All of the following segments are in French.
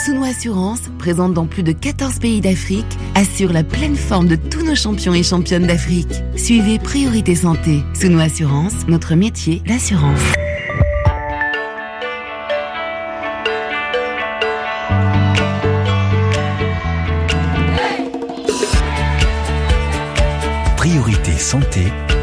Souno Assurance, présente dans plus de 14 pays d'Afrique, assure la pleine forme de tous nos champions et championnes d'Afrique. Suivez Priorité Santé. Souno Assurance, notre métier, l'assurance. Priorité Santé.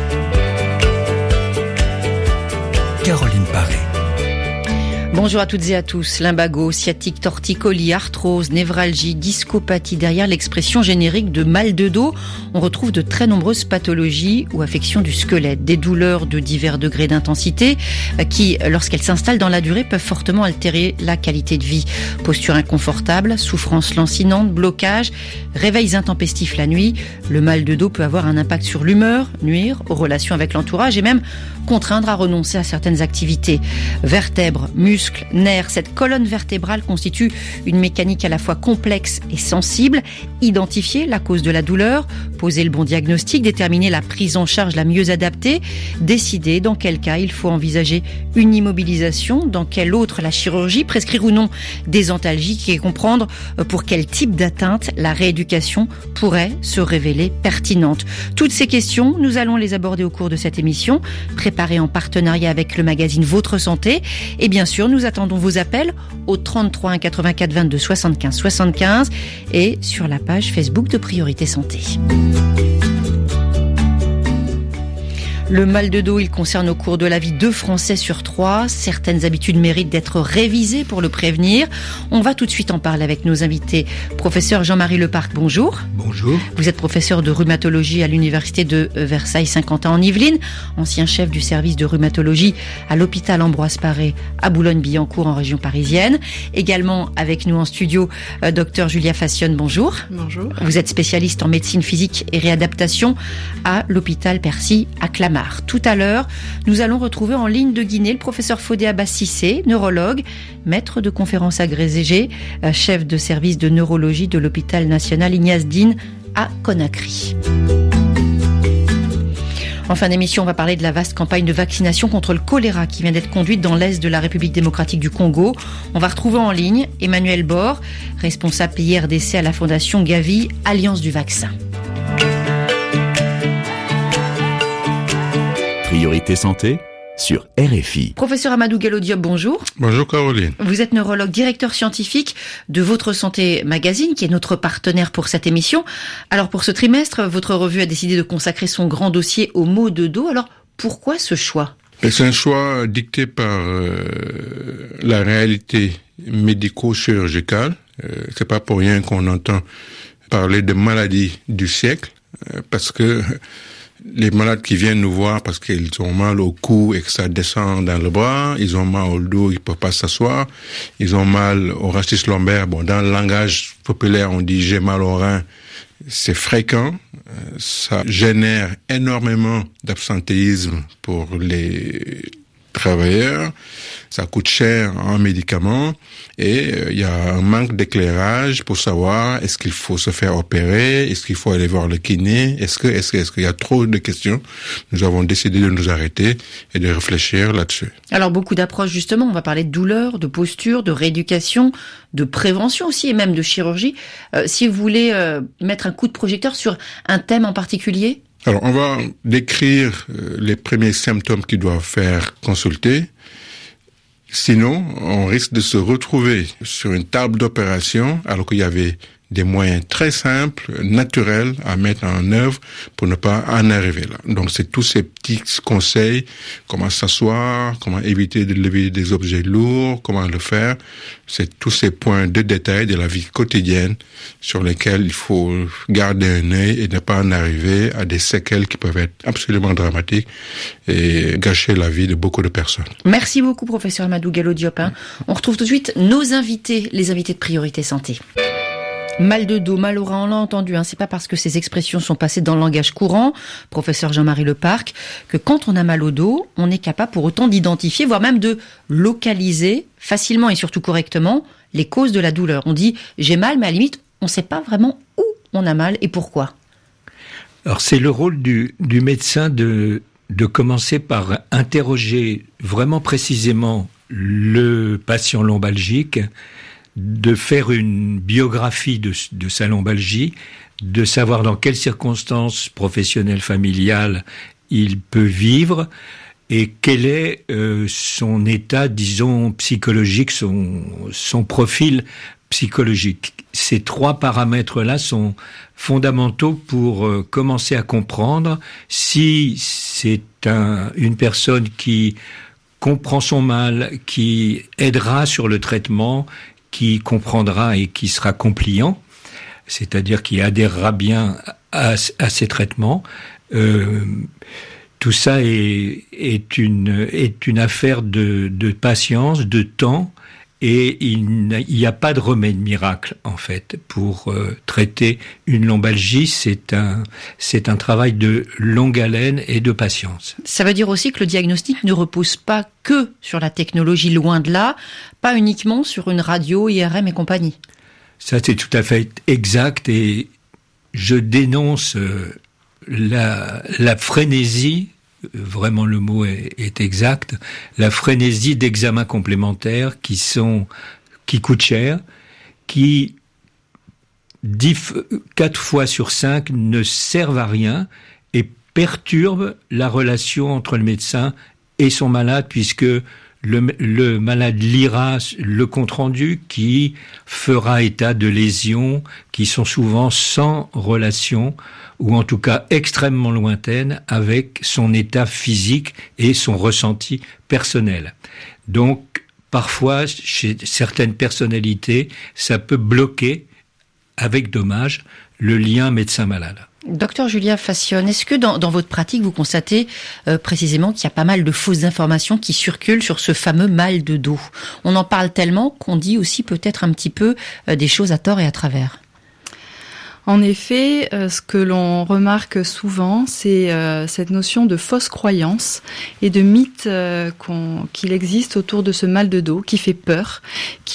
Caroline Paré. Bonjour à toutes et à tous. Lumbago, sciatique, torticolis, arthrose, névralgie, discopathie. Derrière l'expression générique de mal de dos, on retrouve de très nombreuses pathologies ou affections du squelette. Des douleurs de divers degrés d'intensité qui, lorsqu'elles s'installent dans la durée, peuvent fortement altérer la qualité de vie. Posture inconfortable, souffrance lancinante, blocage, réveils intempestifs la nuit. Le mal de dos peut avoir un impact sur l'humeur, nuire aux relations avec l'entourage et même contraindre à renoncer à certaines activités. Vertèbres, muscles, nerfs, cette colonne vertébrale constitue une mécanique à la fois complexe et sensible. Identifier la cause de la douleur, poser le bon diagnostic, déterminer la prise en charge la mieux adaptée, décider dans quel cas il faut envisager une immobilisation, dans quel autre la chirurgie, prescrire ou non des antalgiques et comprendre pour quel type d'atteinte la rééducation pourrait se révéler pertinente. Toutes ces questions, nous allons les aborder au cours de cette émission, préparée en partenariat avec le magazine Votre Santé. Et bien sûr, nous attendons vos appels au 33 1 84 22 75 75 et sur la page Facebook de Priorité Santé. Le mal de dos, il concerne au cours de la vie 2 Français sur 3. Certaines habitudes méritent d'être révisées pour le prévenir. On va tout de suite en parler avec nos invités. Professeur Jean-Marie Leparc, bonjour. Bonjour. Vous êtes professeur de rhumatologie à l'université de Versailles-Saint-Quentin en Yvelines, ancien chef du service de rhumatologie à l'hôpital Ambroise Paré à Boulogne-Billancourt en région parisienne. Également avec nous en studio, docteur Julia Fassionne, bonjour. Bonjour. Vous êtes spécialiste en médecine physique et réadaptation à l'hôpital Percy à Clamart. Tout à l'heure, nous allons retrouver en ligne de Guinée le professeur Fodé Abassissé, neurologue, maître de conférences agrégé, chef de service de neurologie de l'hôpital national Ignace Dine à Conakry. En fin d'émission, on va parler de la vaste campagne de vaccination contre le choléra qui vient d'être conduite dans l'est de la République démocratique du Congo. On va retrouver en ligne Emmanuel Bord, responsable IRDC à la Fondation Gavi, Alliance du vaccin. Priorité Santé sur RFI. Professeur Amadou Gallo Diop, bonjour. Bonjour Caroline. Vous êtes neurologue, directeur scientifique de Votre Santé Magazine, qui est notre partenaire pour cette émission. Alors pour ce trimestre, votre revue a décidé de consacrer son grand dossier aux maux de dos. Alors pourquoi ce choix ? C'est un choix dicté par la réalité médico-chirurgicale. C'est pas pour rien qu'on entend parler de maladies du siècle, parce que les malades qui viennent nous voir parce qu'ils ont mal au cou et que ça descend dans le bras, ils ont mal au dos, ils peuvent pas s'asseoir, ils ont mal au rachis lombaire. Bon, dans le langage populaire, on dit j'ai mal au rein. C'est fréquent, ça génère énormément d'absentéisme pour les travailleurs, ça coûte cher en médicaments et il y a un manque d'éclairage pour savoir est-ce qu'il faut se faire opérer, est-ce qu'il faut aller voir le kiné, est-ce qu'il y a trop de questions. Nous avons décidé de nous arrêter et de réfléchir là-dessus. Alors beaucoup d'approches justement, on va parler de douleur, de posture, de rééducation, de prévention aussi et même de chirurgie. Si vous voulez mettre un coup de projecteur sur un thème en particulier ? Alors, on va décrire les premiers symptômes qui doivent faire consulter. Sinon, on risque de se retrouver sur une table d'opération alors qu'il y avait des moyens très simples, naturels à mettre en œuvre pour ne pas en arriver là. Donc, c'est tous ces petits conseils, comment s'asseoir, comment éviter de lever des objets lourds, comment le faire. C'est tous ces points de détail de la vie quotidienne sur lesquels il faut garder un œil et ne pas en arriver à des séquelles qui peuvent être absolument dramatiques et gâcher la vie de beaucoup de personnes. Merci beaucoup, professeur Amadou Gallo Diop. On retrouve tout de suite nos invités, les invités de Priorité Santé. Mal de dos, mal au rein, on l'a entendu, c'est pas parce que ces expressions sont passées dans le langage courant, professeur Jean-Marie Leparc, que quand on a mal au dos, on est capable pour autant d'identifier, voire même de localiser facilement et surtout correctement les causes de la douleur. On dit j'ai mal, mais à la limite, on sait pas vraiment où on a mal et pourquoi. Alors c'est le rôle du médecin de commencer par interroger vraiment précisément le patient lombalgique de faire une biographie de sa lombalgie, de savoir dans quelles circonstances professionnelles, familiales il peut vivre et quel est son état, disons, psychologique, son profil psychologique. Ces 3 paramètres-là sont fondamentaux pour commencer à comprendre si c'est une personne qui comprend son mal, qui aidera sur le traitement, qui comprendra et qui sera compliant, c'est-à-dire qui adhérera bien à ces traitements. Tout ça est une affaire de patience, de temps, et il n'y a pas de remède miracle en fait pour traiter une lombalgie. C'est un travail de longue haleine et de patience. Ça veut dire aussi que le diagnostic ne repose pas que sur la technologie, loin de là, pas uniquement sur une radio, IRM et compagnie. Ça c'est tout à fait exact, et je dénonce la frénésie, vraiment le mot est exact, la frénésie d'examens complémentaires qui coûtent cher, qui 4 fois sur 5 ne servent à rien et perturbent la relation entre le médecin et son malade, puisque le malade lira le compte-rendu qui fera état de lésions qui sont souvent sans relation, ou en tout cas extrêmement lointaines, avec son état physique et son ressenti personnel. Donc, parfois, chez certaines personnalités, ça peut bloquer, avec dommage, le lien médecin-malade. Docteur Julia Fassion, est-ce que dans votre pratique, vous constatez précisément qu'il y a pas mal de fausses informations qui circulent sur ce fameux mal de dos? On en parle tellement qu'on dit aussi peut-être un petit peu des choses à tort et à travers. En effet, ce que l'on remarque souvent, c'est cette notion de fausse croyance et de mythe qu'il existe autour de ce mal de dos qui fait peur,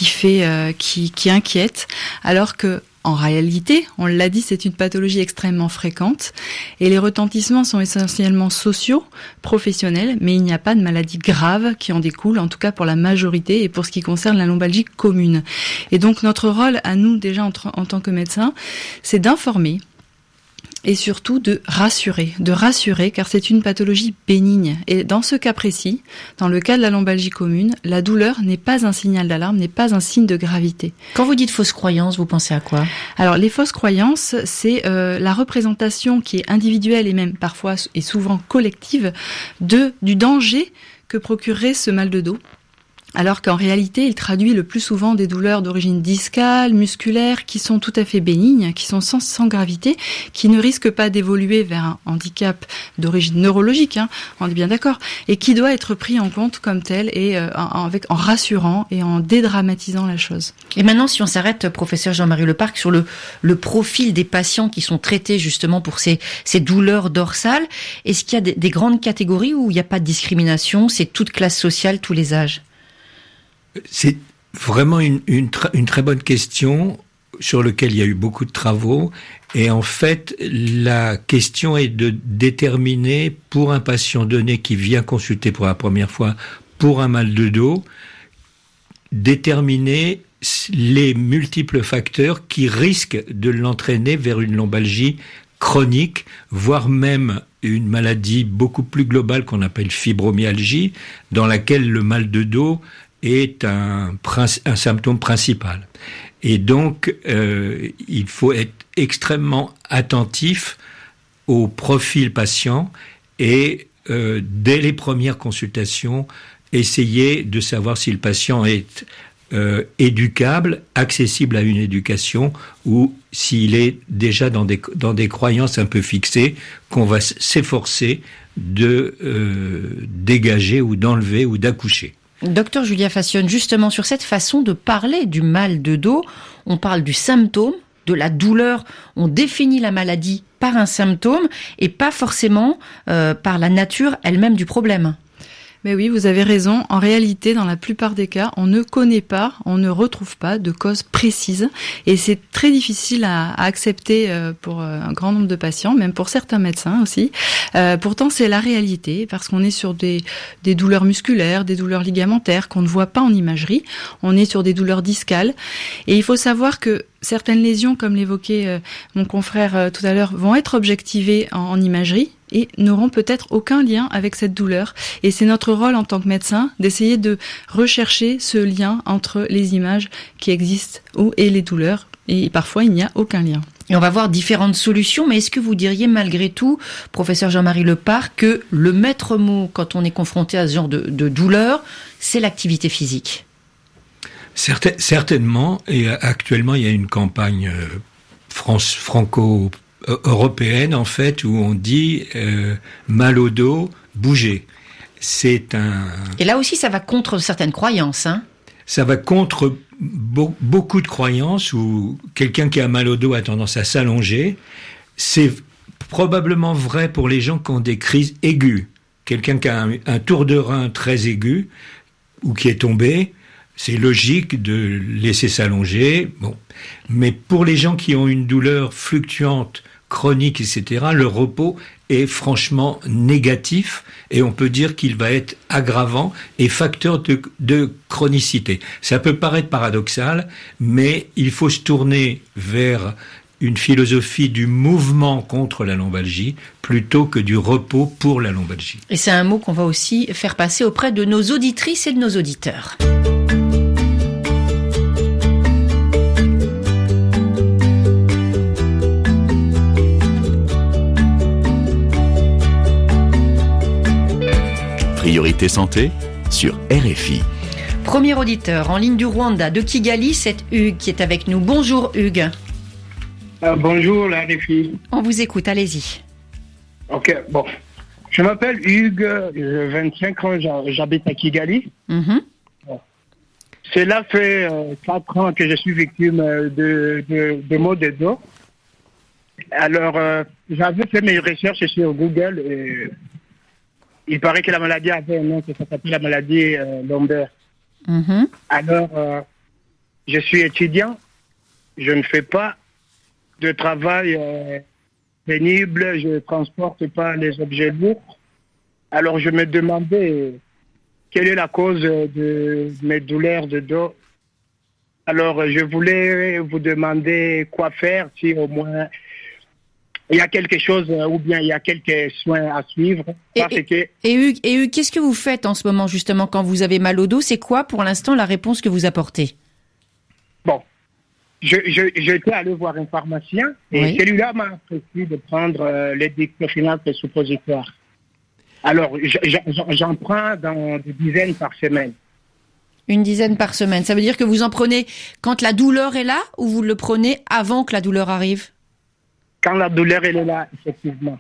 qui inquiète, alors que en réalité, on l'a dit, c'est une pathologie extrêmement fréquente et les retentissements sont essentiellement sociaux, professionnels, mais il n'y a pas de maladies graves qui en découlent, en tout cas pour la majorité et pour ce qui concerne la lombalgie commune. Et donc notre rôle à nous déjà en tant que médecins, c'est d'informer et surtout de rassurer car c'est une pathologie bénigne. Et dans ce cas précis, dans le cas de la lombalgie commune, la douleur n'est pas un signal d'alarme, n'est pas un signe de gravité. Quand vous dites fausses croyances, vous pensez à quoi? Alors les fausses croyances, c'est la représentation qui est individuelle et même parfois et souvent collective du danger que procurerait ce mal de dos. Alors qu'en réalité, il traduit le plus souvent des douleurs d'origine discale, musculaire, qui sont tout à fait bénignes, qui sont sans gravité, qui ne risquent pas d'évoluer vers un handicap d'origine neurologique, on est bien d'accord, et qui doit être pris en compte comme tel et en rassurant et en dédramatisant la chose. Et maintenant, si on s'arrête, professeur Jean-Marie Leparc, sur le profil des patients qui sont traités justement pour ces douleurs dorsales, est-ce qu'il y a des grandes catégories où il n'y a pas de discrimination, c'est toute classe sociale, tous les âges? C'est vraiment une très bonne question sur laquelle il y a eu beaucoup de travaux. Et en fait, la question est de déterminer pour un patient donné qui vient consulter pour la première fois pour un mal de dos, déterminer les multiples facteurs qui risquent de l'entraîner vers une lombalgie chronique, voire même une maladie beaucoup plus globale qu'on appelle fibromyalgie, dans laquelle le mal de dos est un symptôme principal. Et donc, il faut être extrêmement attentif au profil patient et dès les premières consultations, essayer de savoir si le patient est éducable, accessible à une éducation, ou s'il est déjà dans des croyances un peu fixées qu'on va s'efforcer de dégager ou d'enlever ou d'accoucher. Docteur Julia Fassion, justement sur cette façon de parler du mal de dos, on parle du symptôme, de la douleur, on définit la maladie par un symptôme et pas forcément par la nature elle-même du problème. Mais oui, vous avez raison. En réalité, dans la plupart des cas, on ne connaît pas, on ne retrouve pas de cause précise. Et c'est très difficile à accepter pour un grand nombre de patients, même pour certains médecins aussi. Pourtant, c'est la réalité, parce qu'on est sur des douleurs musculaires, des douleurs ligamentaires qu'on ne voit pas en imagerie. On est sur des douleurs discales. Et il faut savoir que certaines lésions, comme l'évoquait mon confrère tout à l'heure, vont être objectivées en imagerie et n'auront peut-être aucun lien avec cette douleur. Et c'est notre rôle en tant que médecin d'essayer de rechercher ce lien entre les images qui existent et les douleurs. Et parfois, il n'y a aucun lien. Et on va voir différentes solutions, mais est-ce que vous diriez malgré tout, professeur Jean-Marie Lepard, que le maître mot quand on est confronté à ce genre de douleur, c'est l'activité physique ? Certainement, et actuellement il y a une campagne franco-européenne en fait où on dit mal au dos, bouger. Et là aussi ça va contre certaines croyances, hein. Ça va contre beaucoup de croyances où quelqu'un qui a mal au dos a tendance à s'allonger. C'est probablement vrai pour les gens qui ont des crises aiguës. Quelqu'un qui a un tour de rein très aigu ou qui est tombé, c'est logique de laisser s'allonger. Bon. Mais pour les gens qui ont une douleur fluctuante, chronique, etc., le repos est franchement négatif et on peut dire qu'il va être aggravant et facteur de chronicité. Ça peut paraître paradoxal, mais il faut se tourner vers une philosophie du mouvement contre la lombalgie plutôt que du repos pour la lombalgie. Et c'est un mot qu'on va aussi faire passer auprès de nos auditrices et de nos auditeurs. Priorité santé sur RFI. Premier auditeur en ligne du Rwanda, de Kigali, c'est Hugues qui est avec nous. Bonjour Hugues. Bonjour la RFI. On vous écoute, allez-y. Ok, bon. Je m'appelle Hugues, j'ai 25 ans, j'habite à Kigali. Mm-hmm. Bon. Cela fait 4 ans que je suis victime de maux de dos. Alors, j'avais fait mes recherches sur Google et il paraît que la maladie avait un nom qui s'appelle la maladie lombaire. Mm-hmm. Alors, je suis étudiant, je ne fais pas de travail pénible, je ne transporte pas les objets lourds. Alors, je me demandais quelle est la cause de mes douleurs de dos. Alors, je voulais vous demander quoi faire, si au moins il y a quelque chose ou bien il y a quelques soins à suivre. Et Hugues, qu'est-ce que vous faites en ce moment justement quand vous avez mal au dos ? C'est quoi pour l'instant la réponse que vous apportez ? Bon, j'étais allé voir un pharmacien et oui. Celui-là m'a prescrit de prendre les diclofenac suppositoires. Alors, j'en prends dans des dizaines par semaine. Une dizaine par semaine. Ça veut dire que vous en prenez quand la douleur est là ou vous le prenez avant que la douleur arrive ? Quand la douleur elle est là, effectivement.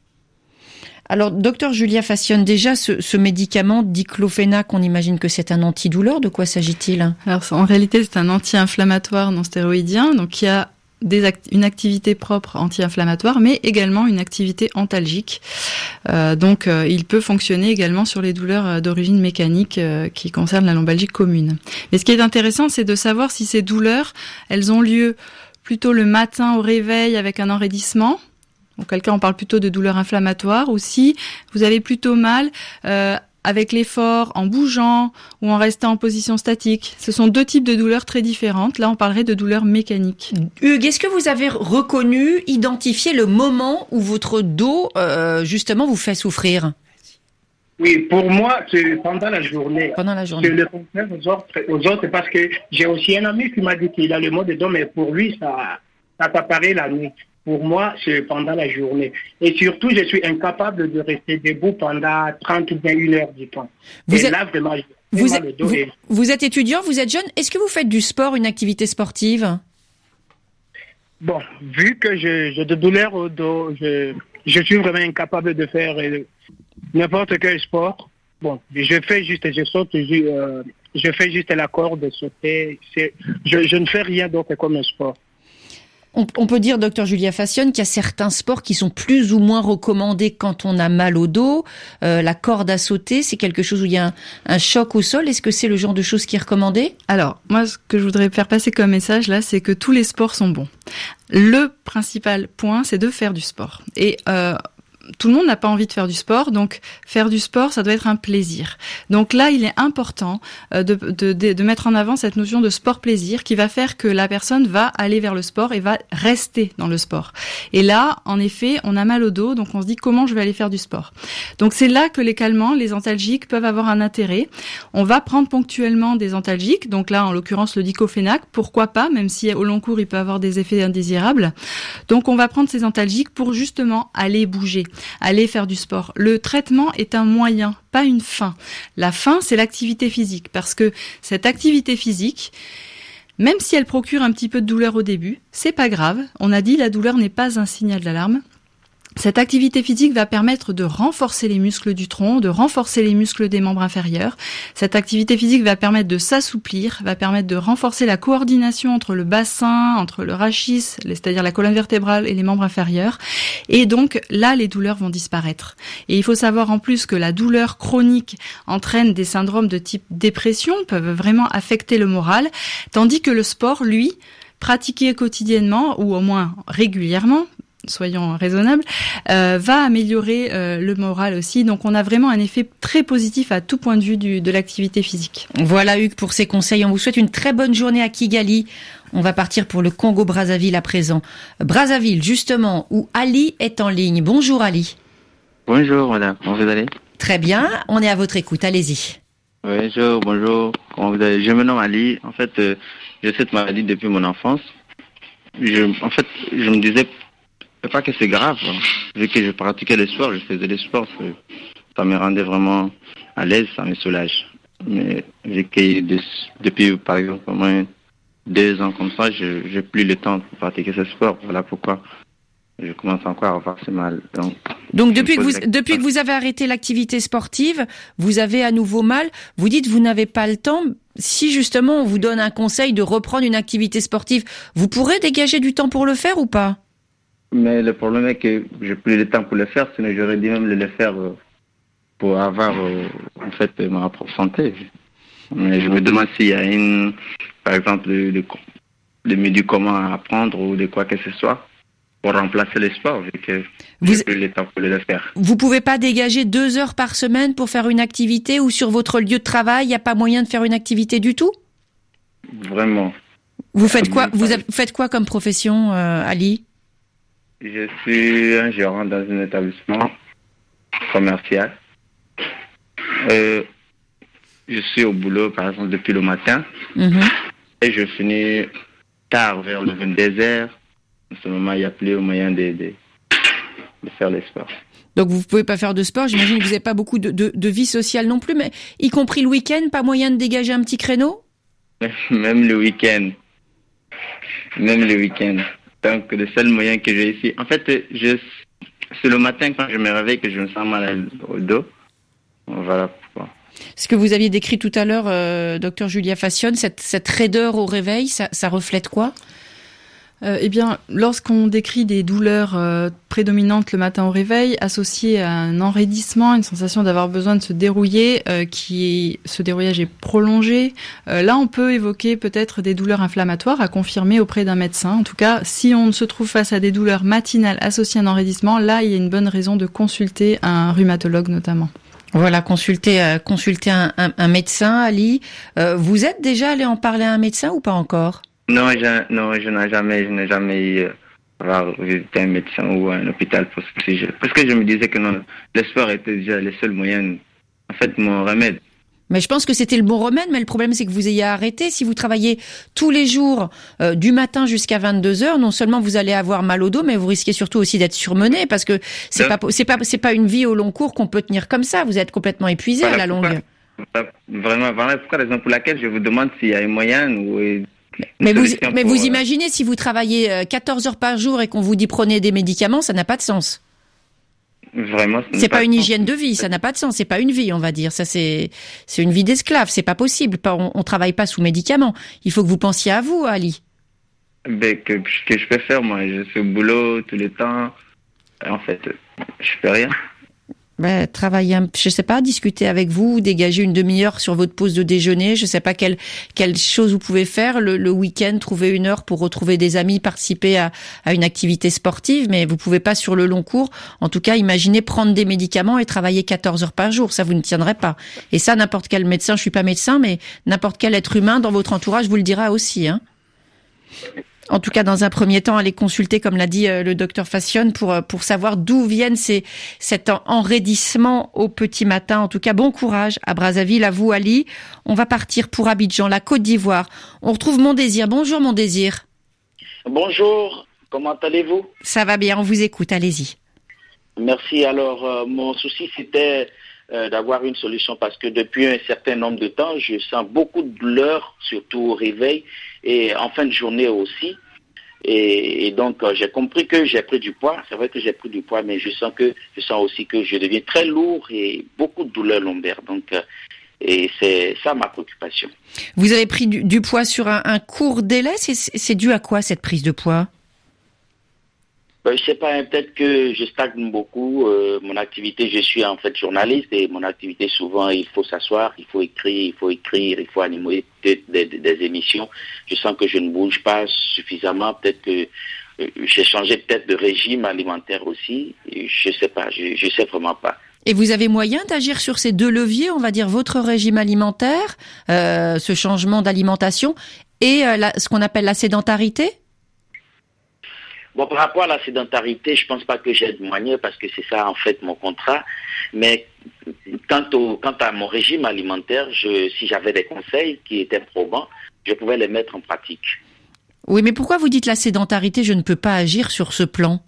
Alors, docteur Julia Fassion, déjà, ce médicament diclofenac, on imagine que c'est un antidouleur. De quoi s'agit-il ? Alors, en réalité, c'est un anti-inflammatoire non stéroïdien, donc qui a une activité propre anti-inflammatoire, mais également une activité antalgique. Donc, il peut fonctionner également sur les douleurs d'origine mécanique qui concernent la lombalgie commune. Mais ce qui est intéressant, c'est de savoir si ces douleurs, elles ont lieu plutôt le matin au réveil avec un enraidissement, auquel cas on parle plutôt de douleur inflammatoire, ou si vous avez plutôt mal avec l'effort, en bougeant ou en restant en position statique. Ce sont deux types de douleurs très différentes. Là, on parlerait de douleurs mécaniques. Hugues, est-ce que vous avez reconnu, identifié le moment où votre dos, justement, vous fait souffrir ? Oui, pour moi, c'est pendant la journée. Pendant la journée. Je le confère aux autres parce que j'ai aussi un ami qui m'a dit qu'il a le mot de dos, mais pour lui, ça apparaît la nuit. Pour moi, c'est pendant la journée. Et surtout, je suis incapable de rester debout pendant 30 ou bien 1 heure du temps. Vous êtes étudiant, vous êtes jeune. Est-ce que vous faites du sport, une activité sportive ? Bon, vu que j'ai de douleurs au dos, je suis vraiment incapable de faire n'importe quel sport. Bon, je fais juste la corde, sauter. Je ne fais rien d'autre comme un sport. On peut dire, docteur Julia Fassion, qu'il y a certains sports qui sont plus ou moins recommandés quand on a mal au dos. La corde à sauter, c'est quelque chose où il y a un choc au sol. Est-ce que c'est le genre de choses qui est recommandé? Alors, moi, ce que je voudrais faire passer comme message, là, c'est que tous les sports sont bons. Le principal point, c'est de faire du sport. Et tout le monde n'a pas envie de faire du sport, donc faire du sport, ça doit être un plaisir. Donc là, il est important de mettre en avant cette notion de sport-plaisir qui va faire que la personne va aller vers le sport et va rester dans le sport. Et là, en effet, on a mal au dos, donc on se dit comment je vais aller faire du sport. Donc c'est là que les calmants, les antalgiques peuvent avoir un intérêt. On va prendre ponctuellement des antalgiques, donc là, en l'occurrence, le diclofénac, pourquoi pas, même si au long cours, il peut avoir des effets indésirables. Donc on va prendre ces antalgiques pour justement aller bouger, aller faire du sport. Le traitement est un moyen, pas une fin. La fin, c'est l'activité physique, parce que cette activité physique, même si elle procure un petit peu de douleur au début, c'est pas grave. On a dit la douleur n'est pas un signal d'alarme. Cette activité physique va permettre de renforcer les muscles du tronc, de renforcer les muscles des membres inférieurs. Cette activité physique va permettre de s'assouplir, va permettre de renforcer la coordination entre le bassin, entre le rachis, c'est-à-dire la colonne vertébrale et les membres inférieurs. Et donc là, les douleurs vont disparaître. Et il faut savoir en plus que la douleur chronique entraîne des syndromes de type dépression, peuvent vraiment affecter le moral, tandis que le sport, lui, pratiqué quotidiennement ou au moins régulièrement, soyons raisonnables, va améliorer le moral aussi. Donc on a vraiment un effet très positif à tout point de vue de l'activité physique. Voilà Hugues pour ces conseils. On vous souhaite une très bonne journée à Kigali. On va partir pour le Congo-Brazzaville à présent. Brazzaville, justement, où Ali est en ligne. Bonjour Ali. Bonjour madame, comment vous allez? Très bien, on est à votre écoute, allez-y. Bonjour, comment vous allez? Je me nomme Ali. En fait, j'ai cette maladie depuis mon enfance. Je me disais pas que c'est grave, vu que je pratiquais le sport, je faisais le sport, ça me rendait vraiment à l'aise, ça me soulage. Mais vu que depuis par exemple au moins 2 ans comme ça, j'ai plus le temps pour pratiquer ce sport. Voilà pourquoi je commence encore à avoir ce mal. Donc depuis que vous avez arrêté l'activité sportive, vous avez à nouveau mal. Vous dites vous n'avez pas le temps. Si justement on vous donne un conseil de reprendre une activité sportive, vous pourrez dégager du temps pour le faire ou pas? Mais le problème est que j'ai plus le temps pour le faire, sinon j'aurais dû même le faire pour avoir en fait ma propre santé. Mais je me demande s'il y a par exemple, des médicaments à prendre ou de quoi que ce soit pour remplacer le sport, vu que j'ai plus le temps pour le faire. Vous pouvez pas dégager 2 heures par semaine pour faire une activité ou sur votre lieu de travail, il n'y a pas moyen de faire une activité du tout? Vraiment. Vous faites quoi? Vous faites quoi comme profession, Ali? Je suis un gérant dans un établissement commercial. Je suis au boulot, par exemple, depuis le matin. Et je finis tard, vers le 22h. En ce moment, il n'y a plus moyen de faire le sport. Donc, vous ne pouvez pas faire de sport. J'imagine que vous n'avez pas beaucoup de vie sociale non plus, mais y compris le week-end, pas moyen de dégager un petit créneau? Même le week-end. Donc, le seul moyen que j'ai ici... En fait, c'est le matin quand je me réveille que je me sens mal au dos. Voilà pourquoi. Ce que vous aviez décrit tout à l'heure, docteur Julia Fassion, cette raideur au réveil, ça reflète quoi? Eh bien, lorsqu'on décrit des douleurs prédominantes le matin au réveil, associées à un enraidissement, une sensation d'avoir besoin de se dérouiller, ce dérouillage est prolongé, là on peut évoquer peut-être des douleurs inflammatoires à confirmer auprès d'un médecin. En tout cas, si on se trouve face à des douleurs matinales associées à un enraidissement, là il y a une bonne raison de consulter un rhumatologue notamment. Voilà, consulter un médecin, Ali. Vous êtes déjà allé en parler à un médecin ou pas encore? Non, je n'ai jamais eu visité un médecin ou un hôpital pour ce sujet. Parce que je me disais que non, le sport était déjà le seul moyen, en fait, mon remède. Mais je pense que c'était le bon remède, mais le problème c'est que vous ayez arrêté. Si vous travaillez tous les jours, du matin jusqu'à 22h, non seulement vous allez avoir mal au dos, mais vous risquez surtout aussi d'être surmené, parce que c'est pas une vie au long cours qu'on peut tenir comme ça. Vous êtes complètement épuisé à la longue. Vraiment, voilà pourquoi, raison pour laquelle je vous demande s'il y a un moyen ou... Mais vous imaginez, si vous travaillez 14 heures par jour et qu'on vous dit prenez des médicaments, ça n'a pas de sens. Vraiment, c'est pas une hygiène de vie, ça n'a pas de sens. C'est pas une vie, on va dire. Ça, c'est une vie d'esclave. C'est pas possible. On travaille pas sous médicaments. Il faut que vous pensiez à vous, Ali. que je peux faire, moi. Je fais le boulot tout le temps. En fait, je fais rien. Travailler, je sais pas, discuter avec vous, dégager une demi-heure sur votre pause de déjeuner. Je sais pas quelle chose vous pouvez faire le week-end, trouver une heure pour retrouver des amis, participer à une activité sportive, mais vous pouvez pas sur le long cours. En tout cas, imaginez prendre des médicaments et travailler 14 heures par jour. Ça, vous ne tiendrez pas. Et ça, n'importe quel médecin, je suis pas médecin, mais n'importe quel être humain dans votre entourage vous le dira aussi, hein. En tout cas, dans un premier temps, allez consulter, comme l'a dit le docteur Fassion, pour savoir d'où viennent cet enraidissement au petit matin. En tout cas, bon courage à Brazzaville, à vous, Ali. On va partir pour Abidjan, la Côte d'Ivoire. On retrouve Mon Désir. Bonjour, Mon Désir. Bonjour, comment allez-vous? Ça va bien, on vous écoute, allez-y. Merci. Alors, mon souci, c'était d'avoir une solution parce que depuis un certain nombre de temps, je sens beaucoup de douleur, surtout au réveil et en fin de journée aussi. Et donc, j'ai compris que j'ai pris du poids. C'est vrai que j'ai pris du poids, mais je sens aussi que je deviens très lourd et beaucoup de douleurs lombaires. Donc, et c'est ça ma préoccupation. Vous avez pris du poids sur un court délai. C'est dû à quoi cette prise de poids? Je sais pas, peut-être que je stagne beaucoup. Mon activité, je suis en fait journaliste et mon activité, souvent, il faut s'asseoir, il faut écrire, il faut animer des émissions. Je sens que je ne bouge pas suffisamment. Peut-être que j'ai changé peut-être de régime alimentaire aussi. Je sais pas, je sais vraiment pas. Et vous avez moyen d'agir sur ces deux leviers, on va dire votre régime alimentaire, ce changement d'alimentation et ce qu'on appelle la sédentarité? Bon, par rapport à la sédentarité, je pense pas que j'ai de moyens parce que c'est ça en fait mon contrat. Mais quant à mon régime alimentaire, si j'avais des conseils qui étaient probants, je pouvais les mettre en pratique. Oui, mais pourquoi vous dites la sédentarité, je ne peux pas agir sur ce plan?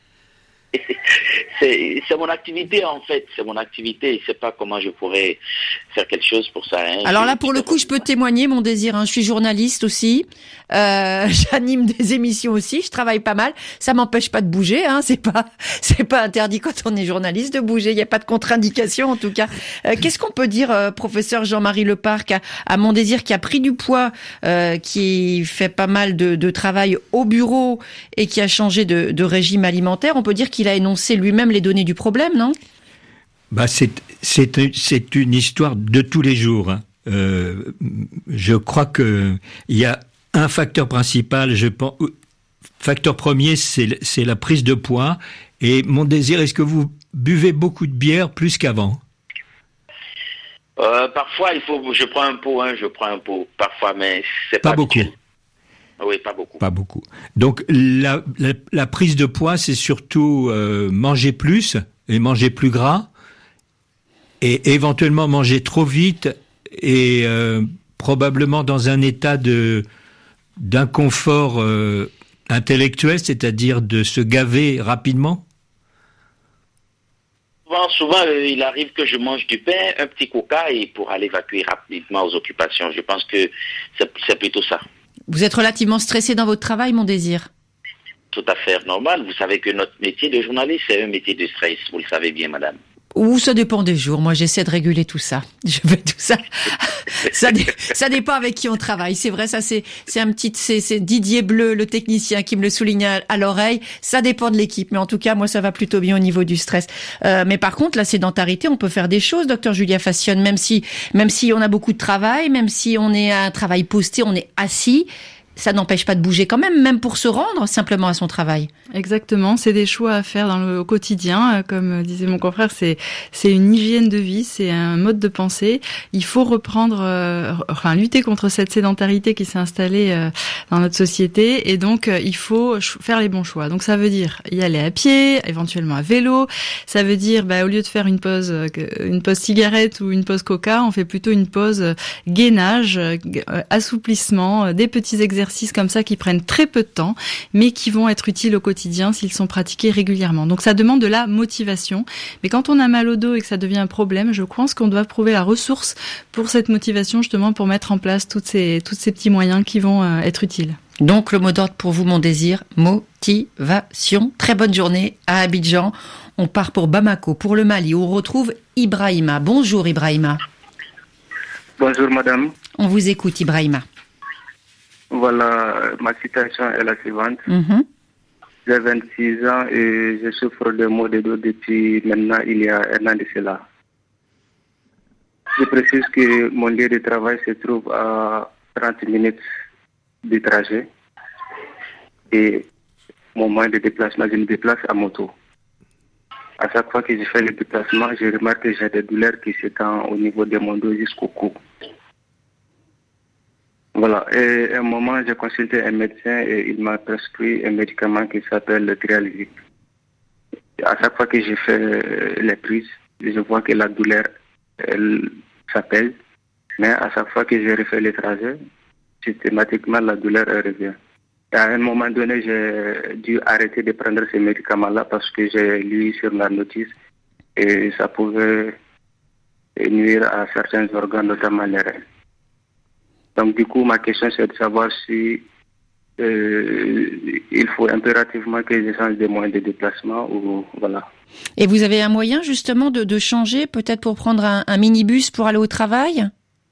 C'est mon activité en fait, c'est mon activité. Je sais pas comment je pourrais faire quelque chose pour ça. Hein. Alors là, pour le coup, je peux témoigner, Mon Désir. Je suis journaliste aussi, j'anime des émissions aussi, je travaille pas mal. Ça m'empêche pas de bouger, hein. C'est pas interdit quand on est journaliste de bouger. Il y a pas de contre-indication en tout cas. Qu'est-ce qu'on peut dire, professeur Jean-Marie Leparc, à Mon Désir qui a pris du poids, qui fait pas mal de travail au bureau et qui a changé de régime alimentaire? On peut dire qu'il a énoncé lui-même les données du problème, non? C'est une histoire de tous les jours. Hein. Je crois que il y a un facteur principal. Je pense, facteur premier, c'est la prise de poids. Et Mon Désir, est-ce que vous buvez beaucoup de bière plus qu'avant? Parfois, je prends un pot, parfois, mais c'est pas beaucoup. Oui, pas beaucoup. Pas beaucoup. Donc la prise de poids, c'est surtout manger plus et manger plus gras et éventuellement manger trop vite et probablement dans un état d'inconfort intellectuel, c'est-à-dire de se gaver rapidement. Souvent, il arrive que je mange du pain, un petit coca et pour aller évacuer rapidement aux occupations. Je pense que c'est plutôt ça. Vous êtes relativement stressé dans votre travail, Mon Désir? Tout à fait normal. Vous savez que notre métier de journaliste, c'est un métier de stress. Vous le savez bien, madame. Ou ça dépend des jours. Moi, j'essaie de réguler tout ça. Je fais tout ça. Ça dépend avec qui on travaille. C'est vrai, ça c'est Didier Bleu, le technicien, qui me le souligne à l'oreille. Ça dépend de l'équipe. Mais en tout cas, moi, ça va plutôt bien au niveau du stress. Mais par contre, la sédentarité, on peut faire des choses, docteur Julia Fassion, même si on a beaucoup de travail, même si on est à un travail posté, on est assis. Ça n'empêche pas de bouger quand même pour se rendre simplement à son travail. Exactement, c'est des choix à faire dans le quotidien. Comme disait mon confrère, c'est une hygiène de vie, c'est un mode de pensée. Il faut lutter contre cette sédentarité qui s'est installée dans notre société. Et donc, il faut faire les bons choix. Donc, ça veut dire y aller à pied, éventuellement à vélo. Ça veut dire, au lieu de faire une pause cigarette ou une pause coca, on fait plutôt une pause gainage, assouplissement, des petits exercices comme ça qui prennent très peu de temps, mais qui vont être utiles au quotidien s'ils sont pratiqués régulièrement. Donc ça demande de la motivation. Mais quand on a mal au dos et que ça devient un problème, je pense qu'on doit trouver la ressource pour cette motivation, justement pour mettre en place tous ces petits moyens qui vont être utiles. Donc le mot d'ordre pour vous, Mon Désir, motivation. Très bonne journée à Abidjan. On part pour Bamako, pour le Mali, où on retrouve Ibrahima. Bonjour Ibrahima. Bonjour madame. On vous écoute Ibrahima. Voilà, ma situation est la suivante. J'ai 26 ans et je souffre de maux de dos depuis maintenant, il y a 1 an de cela. Je précise que mon lieu de travail se trouve à 30 minutes de trajet. Et mon moyen de déplacement, je me déplace à moto. À chaque fois que je fais le déplacement, je remarque que j'ai des douleurs qui s'étendent au niveau de mon dos jusqu'au cou. Voilà, et à un moment, j'ai consulté un médecin et il m'a prescrit un médicament qui s'appelle le Trialgic. À chaque fois que je fais les prises, je vois que la douleur, elle s'appelle, mais à chaque fois que je refais le trajet, systématiquement, la douleur revient. Et à un moment donné, j'ai dû arrêter de prendre ces médicaments-là parce que j'ai lu sur la notice et ça pouvait nuire à certains organes, notamment les reins. Donc du coup, ma question c'est de savoir si il faut impérativement que je change de moyen de déplacement ou voilà. Et vous avez un moyen justement de changer, peut-être pour prendre un minibus pour aller au travail ?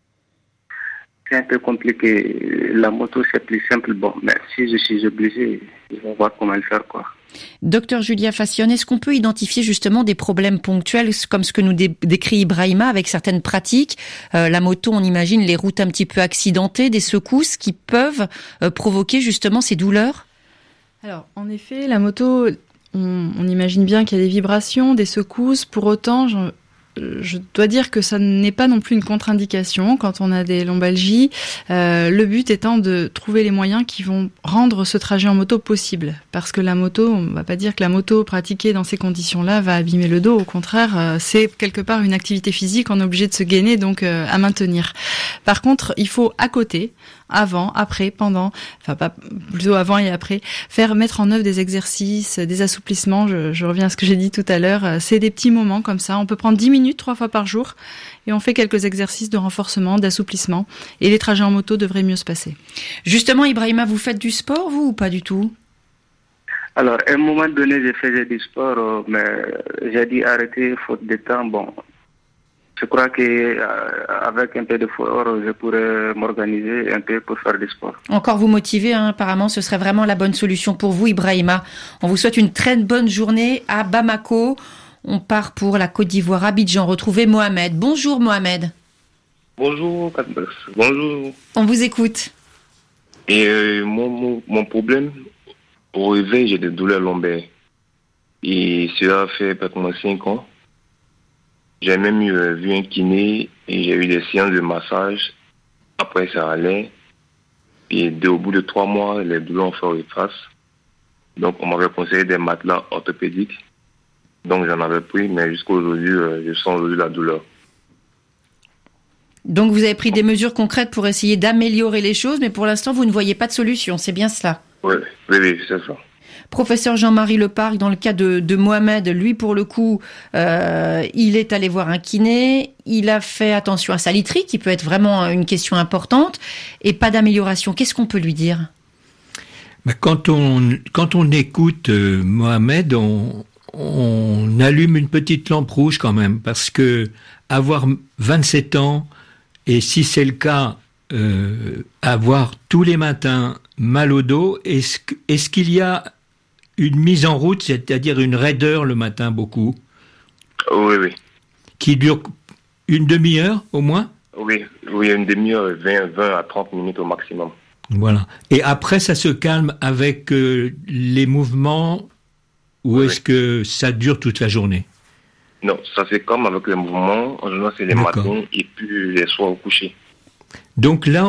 C'est un peu compliqué. La moto, c'est plus simple. Bon, mais si je suis obligé, je vais voir comment le faire, quoi. Docteur Julia Fassion, est-ce qu'on peut identifier justement des problèmes ponctuels comme ce que nous décrit Ibrahima avec certaines pratiques ? La moto, on imagine les routes un petit peu accidentées, des secousses qui peuvent provoquer justement ces douleurs ? Alors, en effet, la moto, on imagine bien qu'il y a des vibrations, des secousses. Pour autant, je dois dire que ça n'est pas non plus une contre-indication quand on a des lombalgies. Le but étant de trouver les moyens qui vont rendre ce trajet en moto possible. Parce que la moto, on ne va pas dire que la moto pratiquée dans ces conditions-là va abîmer le dos. Au contraire, c'est quelque part une activité physique, on est obligé de se gainer, donc à maintenir. Par contre, il faut à côté, avant, après, pendant, enfin pas plutôt avant et après, mettre en œuvre des exercices, des assouplissements. Je reviens à ce que j'ai dit tout à l'heure. C'est des petits moments comme ça. On peut prendre 10 minutes 3 fois par jour et on fait quelques exercices de renforcement, d'assouplissement et les trajets en moto devraient mieux se passer. Justement, Ibrahima, vous faites du sport, vous, ou pas du tout ? Alors, à un moment donné, je faisais du sport, mais j'ai dû arrêter faute de temps. Bon, je crois qu'avec un peu d'effort, je pourrais m'organiser un peu pour faire du sport. Encore vous motiver, apparemment, ce serait vraiment la bonne solution pour vous, Ibrahima. On vous souhaite une très bonne journée à Bamako. On part pour la Côte d'Ivoire, Abidjan, retrouver Mohamed. Bonjour Mohamed. Bonjour, bonjour. On vous écoute. Et mon problème, au réveil, j'ai des douleurs lombaires. Et cela fait pratiquement 5 ans. J'ai même vu un kiné et j'ai eu des séances de massage. Après, ça allait. Et au bout de 3 mois, les douleurs ont fait retrace. Donc, on m'avait conseillé des matelas orthopédiques. Donc, j'en avais pris, mais jusqu'à aujourd'hui, je sens aujourd'hui la douleur. Donc, vous avez pris des mesures concrètes pour essayer d'améliorer les choses, mais pour l'instant, vous ne voyez pas de solution, c'est bien cela ? Oui, c'est ça. Professeur Jean-Marie Leparc, dans le cas de Mohamed, lui, pour le coup, il est allé voir un kiné, il a fait attention à sa literie, qui peut être vraiment une question importante, et pas d'amélioration. Qu'est-ce qu'on peut lui dire ? Quand on écoute Mohamed, on allume une petite lampe rouge quand même, parce que avoir 27 ans, et si c'est le cas, avoir tous les matins mal au dos, est-ce qu'il y a une mise en route, c'est-à-dire une raideur le matin beaucoup ? Oui. Qui dure une demi-heure au moins ? Oui, une demi-heure, 20 à 30 minutes au maximum. Voilà. Et après, ça se calme avec les mouvements, ou est-ce que ça dure toute la journée ? Non, ça c'est comme avec les mouvements. En général, c'est les matins et puis les soirs au coucher. Donc là,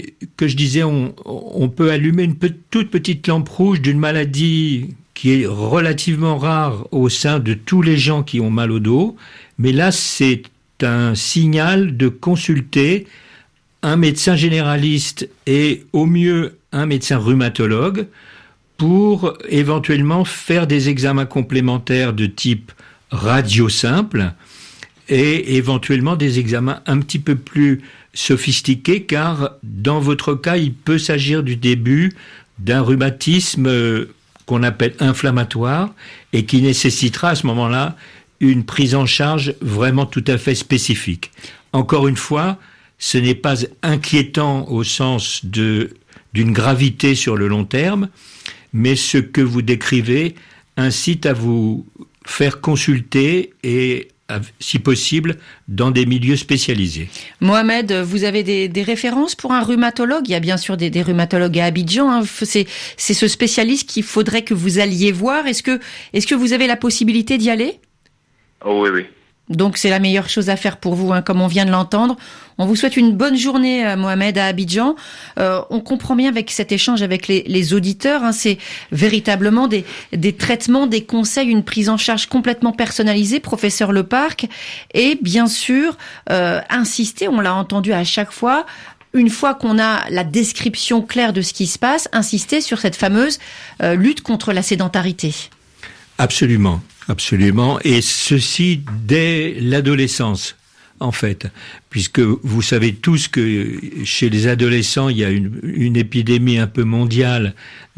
on peut allumer une toute petite lampe rouge d'une maladie qui est relativement rare au sein de tous les gens qui ont mal au dos. Mais là, c'est un signal de consulter un médecin généraliste et au mieux un médecin rhumatologue pour éventuellement faire des examens complémentaires de type radio simple et éventuellement des examens un petit peu plus sophistiqués, car dans votre cas, il peut s'agir du début d'un rhumatisme qu'on appelle inflammatoire et qui nécessitera à ce moment-là une prise en charge vraiment tout à fait spécifique. Encore une fois, ce n'est pas inquiétant au sens d'une gravité sur le long terme, mais ce que vous décrivez incite à vous faire consulter et, si possible, dans des milieux spécialisés. Mohamed, vous avez des références pour un rhumatologue ? Il y a bien sûr des rhumatologues à Abidjan. Hein. C'est ce spécialiste qu'il faudrait que vous alliez voir. Est-ce que vous avez la possibilité d'y aller ? Oh, oui. Donc c'est la meilleure chose à faire pour vous, hein, comme on vient de l'entendre. On vous souhaite une bonne journée, Mohamed, à Abidjan. On comprend bien avec cet échange avec les auditeurs, hein, c'est véritablement des traitements, des conseils, une prise en charge complètement personnalisée, professeur Leparc. Et bien sûr, insister, on l'a entendu à chaque fois, une fois qu'on a la description claire de ce qui se passe, insister sur cette fameuse lutte contre la sédentarité. Absolument. Et ceci dès l'adolescence, en fait, puisque vous savez tous que chez les adolescents, il y a une épidémie un peu mondiale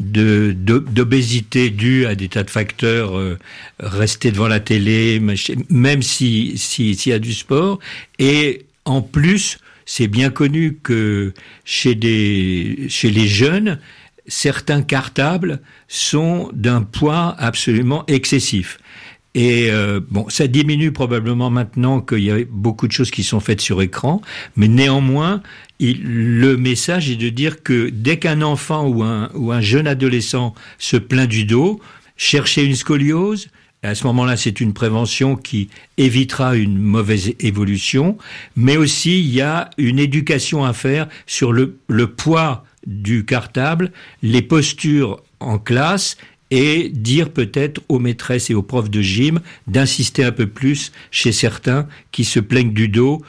d'obésité due à des tas de facteurs, rester devant la télé, même s'il y a du sport, et en plus, c'est bien connu que chez les jeunes, certains cartables sont d'un poids absolument excessif. Et ça diminue probablement maintenant qu'il y a beaucoup de choses qui sont faites sur écran, mais néanmoins, le message est de dire que dès qu'un enfant ou un jeune adolescent se plaint du dos, cherchez une scoliose. À ce moment-là, c'est une prévention qui évitera une mauvaise évolution, mais aussi il y a une éducation à faire sur le poids du cartable, les postures en classe, et dire peut-être aux maîtresses et aux profs de gym d'insister un peu plus chez certains qui se plaignent du dos,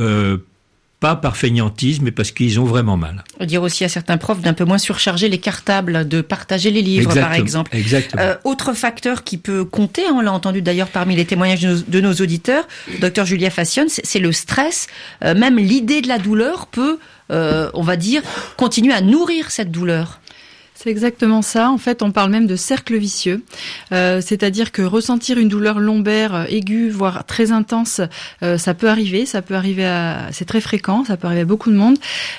pas par fainéantisme, mais parce qu'ils ont vraiment mal. Dire aussi à certains profs d'un peu moins surcharger les cartables, de partager les livres, par exemple. Exactement. Autre facteur qui peut compter, on l'a entendu d'ailleurs parmi les témoignages de nos auditeurs, Dr Julia Fassion, c'est le stress. Même l'idée de la douleur peut, on va dire, continuer à nourrir cette douleur. C'est exactement ça. En fait, on parle même de cercle vicieux. C'est-à-dire que ressentir une douleur lombaire aiguë, voire très intense, ça peut arriver. C'est très fréquent. Ça peut arriver à beaucoup de monde.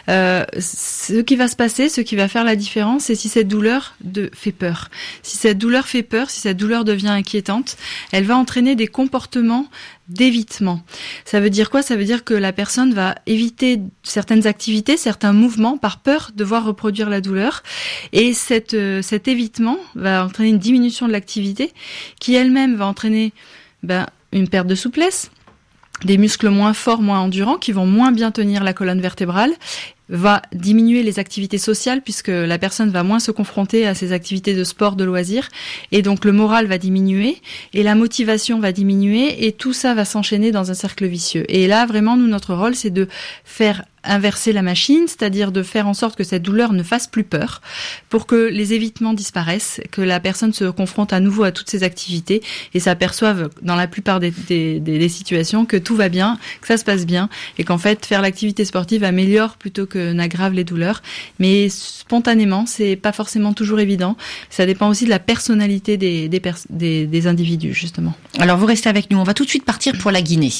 Ce qui va se passer, ce qui va faire la différence, c'est si cette douleur fait peur. Si cette douleur fait peur, si cette douleur devient inquiétante, elle va entraîner des comportements d'évitement. Ça veut dire quoi ? Ça veut dire que la personne va éviter certaines activités, certains mouvements par peur de voir reproduire la douleur. Et cet évitement va entraîner une diminution de l'activité qui elle-même va entraîner une perte de souplesse, des muscles moins forts, moins endurants, qui vont moins bien tenir la colonne vertébrale, va diminuer les activités sociales puisque la personne va moins se confronter à ses activités de sport, de loisirs, et donc le moral va diminuer et la motivation va diminuer et tout ça va s'enchaîner dans un cercle vicieux. Et là, vraiment, nous, notre rôle, c'est de faire inverser la machine, c'est-à-dire de faire en sorte que cette douleur ne fasse plus peur, pour que les évitements disparaissent, que la personne se confronte à nouveau à toutes ses activités et s'aperçoive dans la plupart des situations que tout va bien, que ça se passe bien et qu'en fait faire l'activité sportive améliore plutôt que n'aggrave les douleurs. Mais spontanément, c'est pas forcément toujours évident. Ça dépend aussi de la personnalité des individus, justement. Alors vous restez avec nous, on va tout de suite partir pour la Guinée.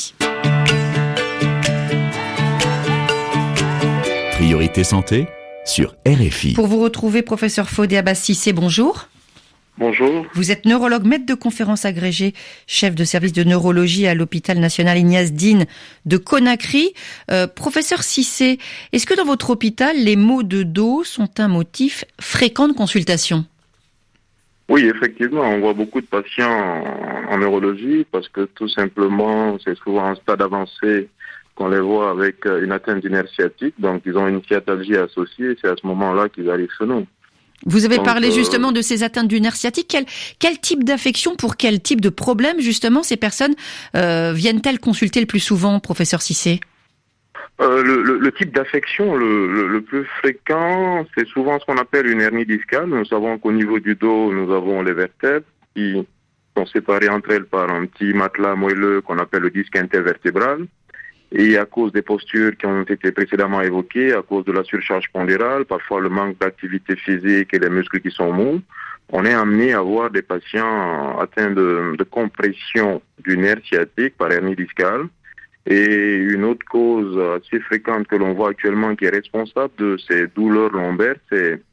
Priorité santé sur RFI. Pour vous retrouver, professeur Fodé Abbas Cissé, bonjour. Bonjour. Vous êtes neurologue, maître de conférence agrégé, chef de service de neurologie à l'hôpital national Ignace Dine de Conakry. Professeur Cissé, est-ce que dans votre hôpital, les maux de dos sont un motif fréquent de consultation ? Oui, effectivement, on voit beaucoup de patients en neurologie parce que tout simplement, c'est souvent un stade avancé qu'on les voit avec une atteinte du nerf sciatique, donc ils ont une sciatalgie associée, c'est à ce moment-là qu'ils arrivent chez nous. Vous avez parlé justement de ces atteintes du nerf sciatique. Quel type d'affection, pour quel type de problème justement ces personnes viennent-elles consulter le plus souvent, professeur Cissé ? Le type d'affection le plus fréquent, c'est souvent ce qu'on appelle une hernie discale. Nous savons qu'au niveau du dos, nous avons les vertèbres qui sont séparées entre elles par un petit matelas moelleux qu'on appelle le disque intervertébral. Et à cause des postures qui ont été précédemment évoquées, à cause de la surcharge pondérale, parfois le manque d'activité physique et les muscles qui sont mous, on est amené à voir des patients atteints de compression du nerf sciatique par hernie discale. Et une autre cause assez fréquente que l'on voit actuellement qui est responsable de ces douleurs lombaires, c'est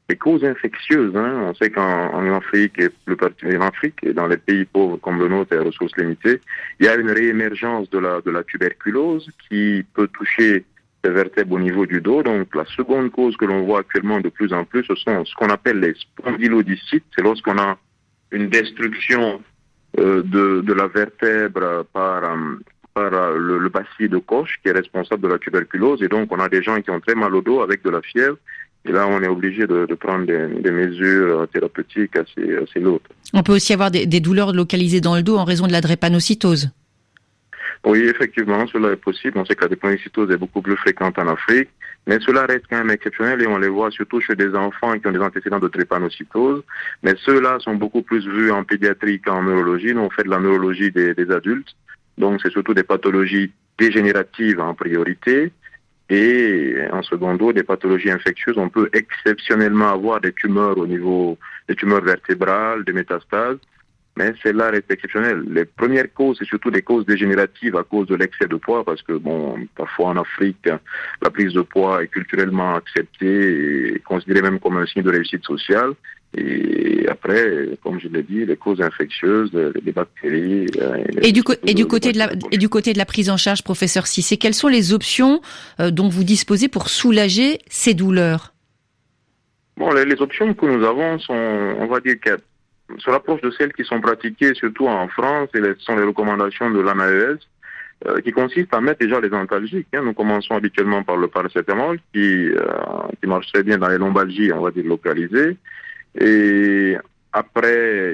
les causes infectieuses. On sait qu'en Afrique, et plus particulièrement en Afrique, et dans les pays pauvres comme le nôtre et les ressources limitées, il y a une réémergence de la tuberculose qui peut toucher les vertèbres au niveau du dos. Donc la seconde cause que l'on voit actuellement de plus en plus, ce sont ce qu'on appelle les spondylodiscites. C'est lorsqu'on a une destruction de la vertèbre par le bacille de Koch qui est responsable de la tuberculose. Et donc on a des gens qui ont très mal au dos avec de la fièvre. Et là, on est obligé de prendre des mesures thérapeutiques assez lourdes. On peut aussi avoir des douleurs localisées dans le dos en raison de la drépanocytose. Oui, effectivement, cela est possible. On sait que la drépanocytose est beaucoup plus fréquente en Afrique, mais cela reste quand même exceptionnel et on les voit surtout chez des enfants qui ont des antécédents de drépanocytose. Mais ceux-là sont beaucoup plus vus en pédiatrie qu'en neurologie. Nous, on fait de la neurologie des adultes. Donc, c'est surtout des pathologies dégénératives en priorité. Et en secondo, des pathologies infectieuses. On peut exceptionnellement avoir des tumeurs au niveau des tumeurs vertébrales, des métastases. Mais celle-là reste exceptionnelle. Les premières causes, c'est surtout des causes dégénératives à cause de l'excès de poids, parce que parfois en Afrique, la prise de poids est culturellement acceptée et considérée même comme un signe de réussite sociale. Et après, comme je l'ai dit, les causes infectieuses, les bactéries. Et du côté de la prise en charge, professeur Cissé, quelles sont les options dont vous disposez pour soulager ces douleurs? Les options que nous avons sont, on va dire, se rapprochent de celles qui sont pratiquées surtout en France, et ce sont les recommandations de l'ANAES, qui consistent à mettre déjà les antalgiques. Nous commençons habituellement par le paracétamol, qui marche très bien dans les lombalgies, on va dire, localisées. Et après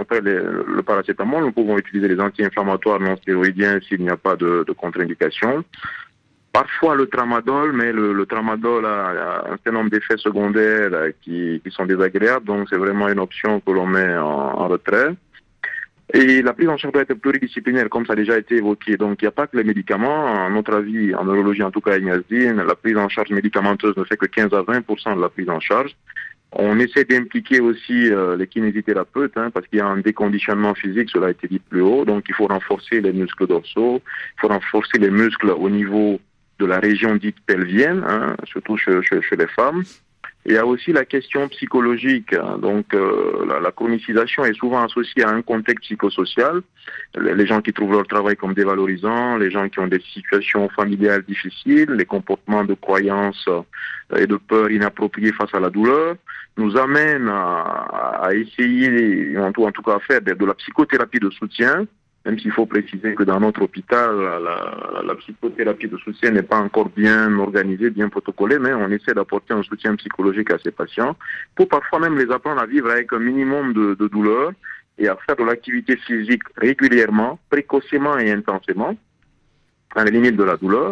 le paracétamol, nous pouvons utiliser les anti-inflammatoires non stéroïdiens s'il n'y a pas de contre-indication. Parfois le tramadol, mais le tramadol a un certain nombre d'effets secondaires qui sont désagréables, donc c'est vraiment une option que l'on met en retrait. Et la prise en charge doit être pluridisciplinaire, comme ça a déjà été évoqué. Donc il n'y a pas que les médicaments. À notre avis, en neurologie en tout cas, la prise en charge médicamenteuse ne fait que 15 à 20% de la prise en charge. On essaie d'impliquer aussi les kinésithérapeutes, parce qu'il y a un déconditionnement physique, cela a été dit plus haut. Donc il faut renforcer les muscles dorsaux, il faut renforcer les muscles au niveau de la région dite pelvienne, surtout chez les femmes. Il y a aussi la question psychologique. Donc la chronicisation est souvent associée à un contexte psychosocial. Les gens qui trouvent leur travail comme dévalorisant, les gens qui ont des situations familiales difficiles, les comportements de croyance et de peur inappropriés face à la douleur, nous amènent à essayer, en tout cas à faire de la psychothérapie de soutien, même s'il faut préciser que dans notre hôpital, la psychothérapie de soutien n'est pas encore bien organisée, bien protocolée, mais on essaie d'apporter un soutien psychologique à ces patients pour parfois même les apprendre à vivre avec un minimum de douleur et à faire de l'activité physique régulièrement, précocement et intensément, à la limite de la douleur.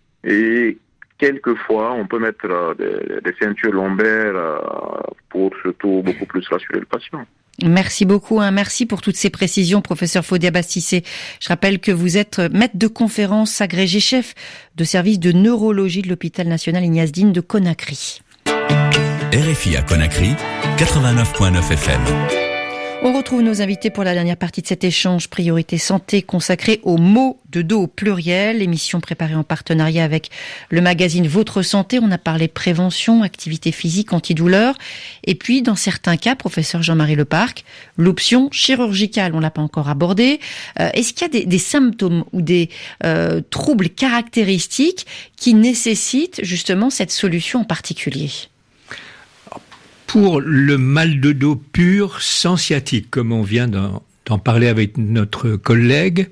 Et quelquefois, on peut mettre des ceintures lombaires pour surtout beaucoup plus rassurer le patient. Merci beaucoup, merci pour toutes ces précisions, professeur Fodé Cissé. Je rappelle que vous êtes maître de conférence, agrégé chef de service de neurologie de l'hôpital national Ignace Dine de Conakry. RFI à Conakry, 89.9 FM. On retrouve nos invités pour la dernière partie de cet échange Priorité Santé consacré aux maux de dos au pluriel, émission préparée en partenariat avec le magazine Votre Santé. On a parlé prévention, activité physique, antidouleur et puis dans certains cas, professeur Jean-Marie Leparc, l'option chirurgicale, on l'a pas encore abordé. Est-ce qu'il y a des symptômes ou des troubles caractéristiques qui nécessitent justement cette solution en particulier ? Pour le mal de dos pur, sans sciatique, comme on vient d'en parler avec notre collègue,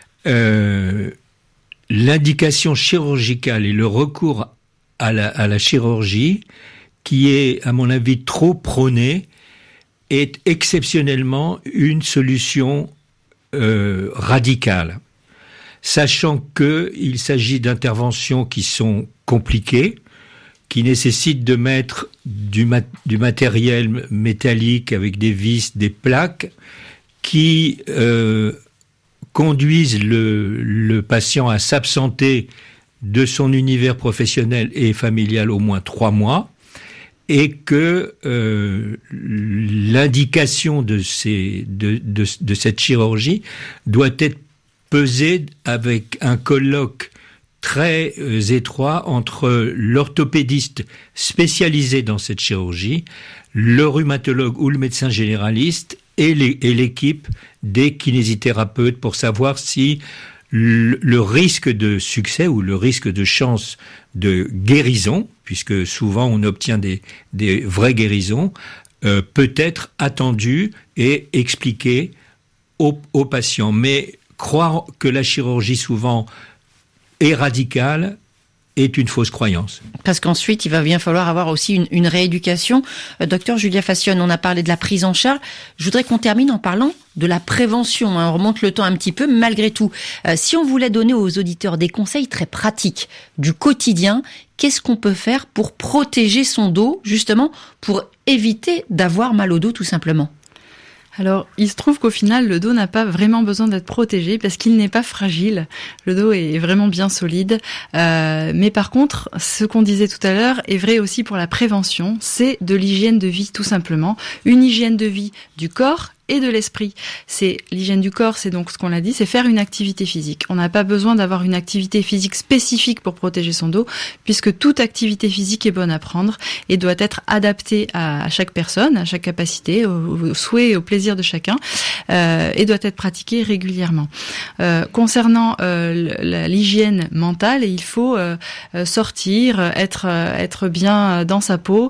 l'indication chirurgicale et le recours à la chirurgie, qui est, à mon avis, trop prônée, est exceptionnellement une solution radicale. Sachant qu'il s'agit d'interventions qui sont compliquées, qui nécessite de mettre du matériel métallique avec des vis, des plaques, qui conduisent le patient à s'absenter de son univers professionnel et familial au moins 3 mois, et que l'indication de cette chirurgie doit être pesée avec un colloque très étroit entre l'orthopédiste spécialisé dans cette chirurgie, le rhumatologue ou le médecin généraliste et l'équipe des kinésithérapeutes pour savoir si le risque de succès ou le risque de chance de guérison, puisque souvent on obtient des vraies guérisons, peut être attendu et expliqué aux patients. Mais croire que la chirurgie souvent est radicale est une fausse croyance. Parce qu'ensuite, il va bien falloir avoir aussi une rééducation. Docteur Julia Fassion, on a parlé de la prise en charge. Je voudrais qu'on termine en parlant de la prévention. On remonte le temps un petit peu, mais malgré tout, si on voulait donner aux auditeurs des conseils très pratiques du quotidien, qu'est-ce qu'on peut faire pour protéger son dos, justement, pour éviter d'avoir mal au dos, tout simplement ? Alors, il se trouve qu'au final, le dos n'a pas vraiment besoin d'être protégé parce qu'il n'est pas fragile. Le dos est vraiment bien solide. Mais par contre, ce qu'on disait tout à l'heure est vrai aussi pour la prévention. C'est de l'hygiène de vie, tout simplement. Une hygiène de vie du corps et de l'esprit. C'est l'hygiène du corps, c'est donc ce qu'on a dit, c'est faire une activité physique. On n'a pas besoin d'avoir une activité physique spécifique pour protéger son dos, puisque toute activité physique est bonne à prendre et doit être adaptée à chaque personne, à chaque capacité, aux souhaits et aux plaisirs de chacun, et doit être pratiquée régulièrement. Concernant l'hygiène mentale, il faut sortir, être bien dans sa peau,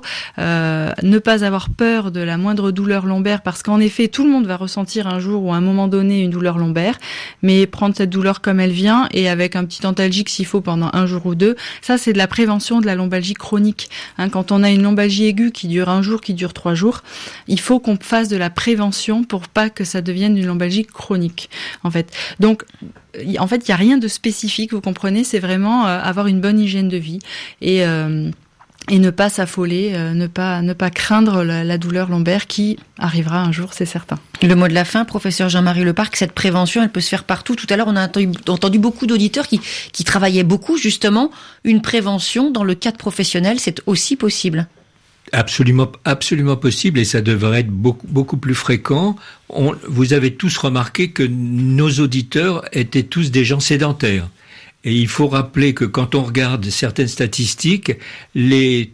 ne pas avoir peur de la moindre douleur lombaire, parce qu'en effet, tout le monde va ressentir un jour ou à un moment donné une douleur lombaire, mais prendre cette douleur comme elle vient et avec un petit antalgique s'il faut pendant un jour ou deux, ça c'est de la prévention de la lombalgie chronique. Quand on a une lombalgie aiguë qui dure un jour, qui dure 3 jours, il faut qu'on fasse de la prévention pour pas que ça devienne une lombalgie chronique, en fait. Donc, en fait, il n'y a rien de spécifique, vous comprenez, c'est vraiment avoir une bonne hygiène de vie et ne pas s'affoler, ne pas craindre la douleur lombaire qui arrivera un jour, c'est certain. Le mot de la fin, professeur Jean-Marie Leparc, cette prévention, elle peut se faire partout. Tout à l'heure, on a entendu beaucoup d'auditeurs qui travaillaient beaucoup, justement. Une prévention dans le cadre professionnel, c'est aussi possible. Absolument possible, et ça devrait être beaucoup plus fréquent. Vous avez tous remarqué que nos auditeurs étaient tous des gens sédentaires. Et il faut rappeler que quand on regarde certaines statistiques, les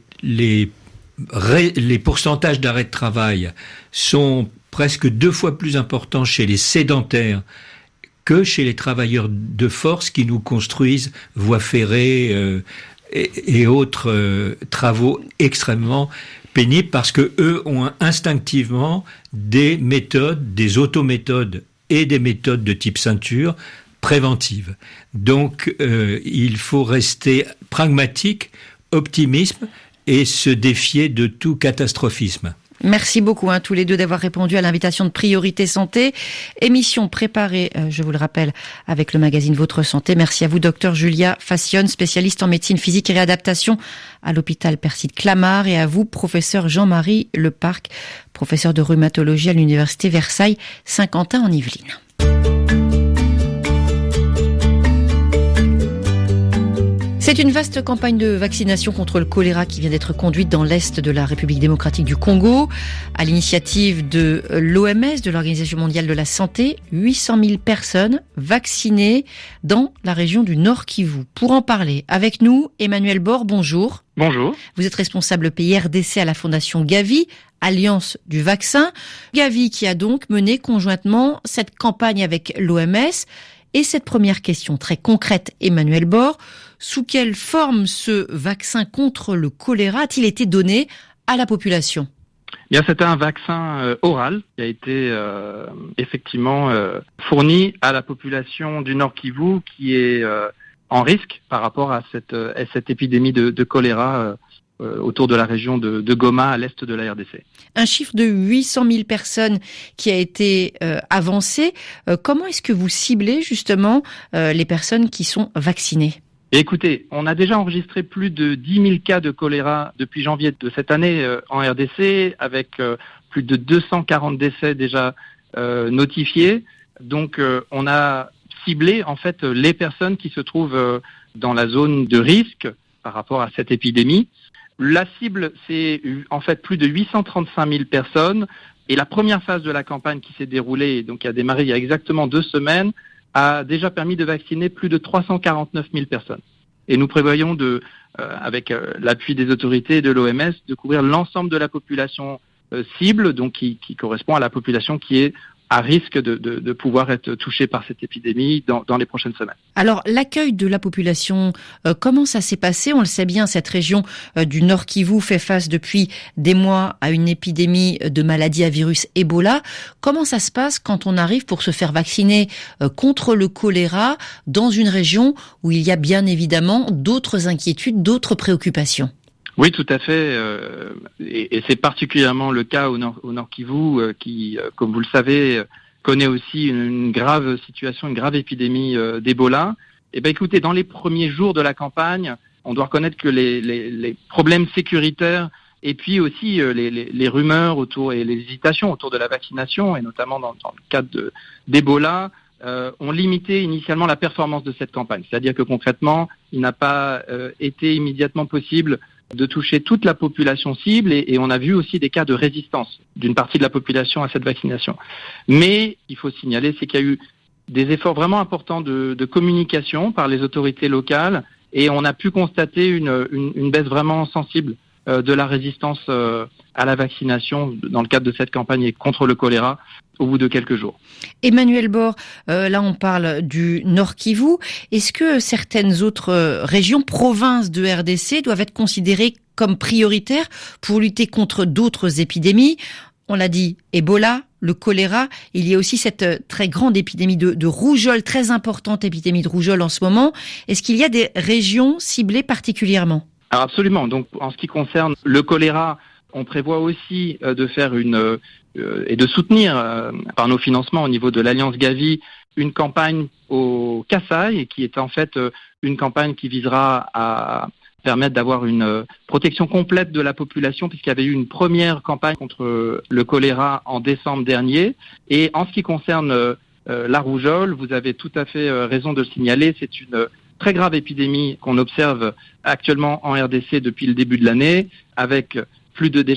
pourcentages d'arrêt de travail sont presque 2 fois plus importants chez les sédentaires que chez les travailleurs de force qui nous construisent voies ferrées et autres travaux extrêmement pénibles, parce que eux ont instinctivement des méthodes, des autométhodes et des méthodes de type ceinture préventive. Donc, il faut rester pragmatique, optimisme et se défier de tout catastrophisme. Merci beaucoup tous les deux d'avoir répondu à l'invitation de Priorité Santé. Émission préparée, je vous le rappelle, avec le magazine Votre Santé. Merci à vous, docteur Julia Fassion, spécialiste en médecine physique et réadaptation à l'hôpital Perside Clamart, et à vous, professeur Jean-Marie Leparc, professeur de rhumatologie à l'université Versailles Saint-Quentin en Yvelines. C'est une vaste campagne de vaccination contre le choléra qui vient d'être conduite dans l'est de la République démocratique du Congo. À l'initiative de l'OMS, de l'Organisation mondiale de la santé, 800 000 personnes vaccinées dans la région du Nord Kivu. Pour en parler avec nous, Emmanuel Bord, bonjour. Bonjour. Vous êtes responsable pays RDC à la Fondation Gavi, Alliance du vaccin. Gavi qui a donc mené conjointement cette campagne avec l'OMS. Et cette première question très concrète, Emmanuel Bord, sous quelle forme ce vaccin contre le choléra a-t-il été donné à la population ? Bien, c'était un vaccin oral qui a été effectivement fourni à la population du Nord Kivu qui est en risque par rapport à cette épidémie de choléra autour de la région de Goma, à l'est de la RDC. Un chiffre de 800 000 personnes qui a été avancé. Comment est-ce que vous ciblez justement les personnes qui sont vaccinées ? Écoutez, on a déjà enregistré plus de 10 000 cas de choléra depuis janvier de cette année en RDC, avec plus de 240 décès déjà notifiés. Donc on a ciblé en fait les personnes qui se trouvent dans la zone de risque par rapport à cette épidémie. La cible, c'est en fait plus de 835 000 personnes. Et la première phase de la campagne qui s'est déroulée, donc qui a démarré il y a exactement 2 semaines, a déjà permis de vacciner plus de 349 000 personnes. Et nous prévoyons avec l'appui des autorités et de l'OMS, de couvrir l'ensemble de la population cible, donc qui correspond à la population qui est à risque de pouvoir être touchée par cette épidémie dans les prochaines semaines. Alors, l'accueil de la population, comment ça s'est passé ? On le sait bien, cette région du Nord Kivu fait face depuis des mois à une épidémie de maladie à virus Ebola. Comment ça se passe quand on arrive pour se faire vacciner contre le choléra dans une région où il y a bien évidemment d'autres inquiétudes, d'autres préoccupations ? Oui, tout à fait. Et c'est particulièrement le cas au Nord Kivu, qui, comme vous le savez, connaît aussi une grave situation, une grave épidémie d'Ebola. Eh ben, écoutez, dans les premiers jours de la campagne, on doit reconnaître que les problèmes sécuritaires et puis aussi les rumeurs autour et les hésitations autour de la vaccination, et notamment dans le cadre d'Ebola, ont limité initialement la performance de cette campagne. C'est-à-dire que concrètement, il n'a pas été immédiatement possible de toucher toute la population cible, et on a vu aussi des cas de résistance d'une partie de la population à cette vaccination. Mais il faut signaler, c'est qu'il y a eu des efforts vraiment importants de communication par les autorités locales, et on a pu constater une baisse vraiment sensible de la résistance à la vaccination dans le cadre de cette campagne contre le choléra au bout de quelques jours. Emmanuel Bord, là on parle du Nord Kivu. Est-ce que certaines autres régions, provinces de RDC, doivent être considérées comme prioritaires pour lutter contre d'autres épidémies ? On l'a dit, Ebola, le choléra, il y a aussi cette très grande épidémie de rougeole, très importante épidémie de rougeole en ce moment. Est-ce qu'il y a des régions ciblées particulièrement ? Alors absolument. Donc en ce qui concerne le choléra, on prévoit aussi de faire et de soutenir par nos financements au niveau de l'Alliance Gavi une campagne au Kasaï, qui est en fait une campagne qui visera à permettre d'avoir une protection complète de la population, puisqu'il y avait eu une première campagne contre le choléra en décembre dernier. Et en ce qui concerne la rougeole, vous avez tout à fait raison de le signaler, c'est une très grave épidémie qu'on observe actuellement en RDC depuis le début de l'année, avec plus de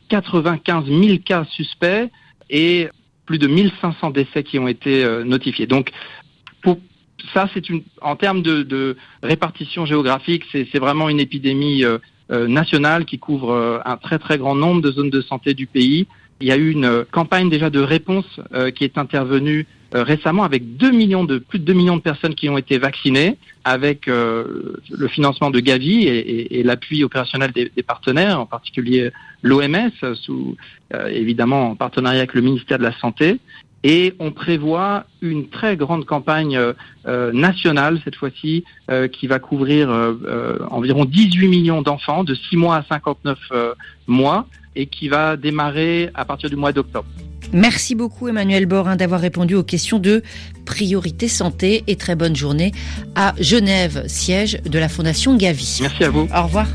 95 000 cas suspects et plus de 1500 décès qui ont été notifiés. Donc, pour ça, en termes de répartition géographique, c'est vraiment une épidémie nationale qui couvre un très très grand nombre de zones de santé du pays. Il y a eu une campagne déjà de réponse qui est intervenue récemment avec plus de 2 millions de personnes qui ont été vaccinées, avec le financement de Gavi et l'appui opérationnel des partenaires, en particulier l'OMS, évidemment en partenariat avec le ministère de la Santé. Et on prévoit une très grande campagne nationale, cette fois-ci, qui va couvrir environ 18 millions d'enfants de 6 mois à 59 mois, et qui va démarrer à partir du mois d'octobre. Merci beaucoup Emmanuel Bord d'avoir répondu aux questions de Priorité Santé, et très bonne journée à Genève, siège de la Fondation Gavi. Merci à vous. Au revoir.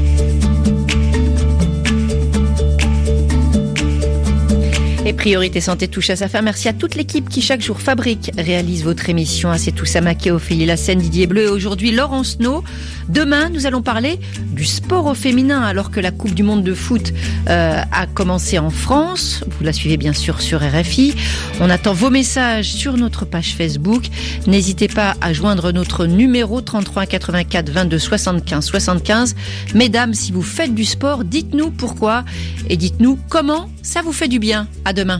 Et Priorité Santé touche à sa fin. Merci à toute l'équipe qui chaque jour fabrique, réalise votre émission. À Setou Samaké, Ophélie Lassène, Didier Bleu et aujourd'hui Laurence No. Demain, nous allons parler du sport au féminin alors que la Coupe du Monde de foot a commencé en France. Vous la suivez bien sûr sur RFI. On attend vos messages sur notre page Facebook. N'hésitez pas à joindre notre numéro 33 84 22 75 75. Mesdames, si vous faites du sport, dites-nous pourquoi et dites-nous comment ça vous fait du bien. À demain.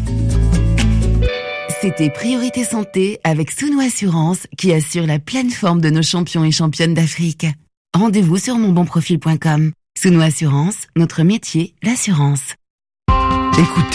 C'était Priorité Santé avec Sounou Assurance qui assure la pleine forme de nos champions et championnes d'Afrique. Rendez-vous sur monbonprofil.com. Sounou Assurance, notre métier, l'assurance. Écoutez.